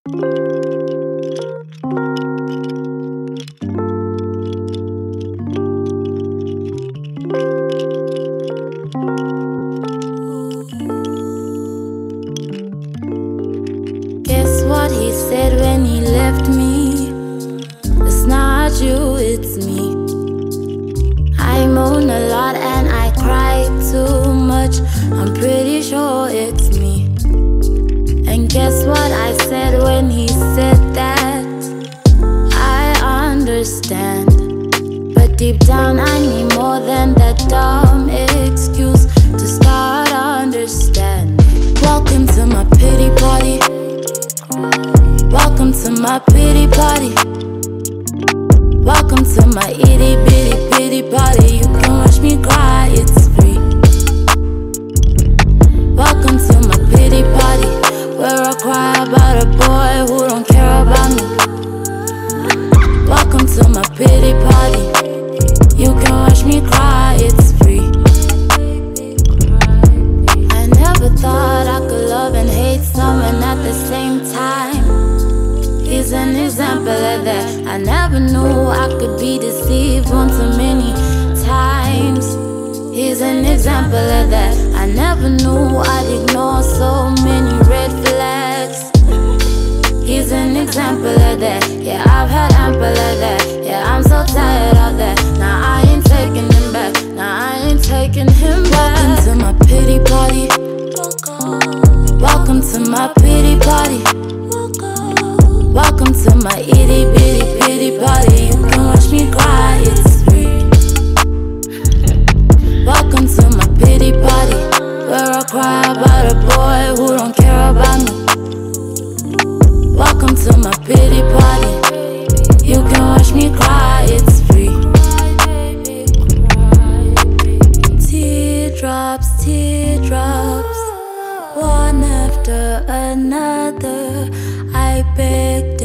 Guess what he said when he left me? It's not you, it's me. I moan a lot and I cry too much. I'm pretty sure it's me. And guess what I said when he said that? I understand, but deep down I need more than that dumb excuse to start understanding. Welcome to my pity party. Welcome to my pity party. Welcome to my itty bitty pity party. You can watch me cry, it's free. Welcome to my pity party, where I cry about a boy who don't care about me. Welcome to my pity party. You can watch me cry, it's free. I never thought I could love and hate someone at the same time. He's an example of that. I never knew I could be deceived one too many times. He's an example of that. I never knew I'd ignore so many red flags. He's an example of that. Yeah, I've had ample of that. Yeah, I'm so tired of that. Now I ain't taking him back. Now I ain't taking him back. Welcome to my pity party. Welcome to my pity party. Welcome to my itty bitty pity party. You can watch me cry, it's free. Welcome to my pity party, where I cry about a boy who don't care about me. Welcome to my pity party. You can watch me cry, it's free. Teardrops, teardrops, one after another. I beg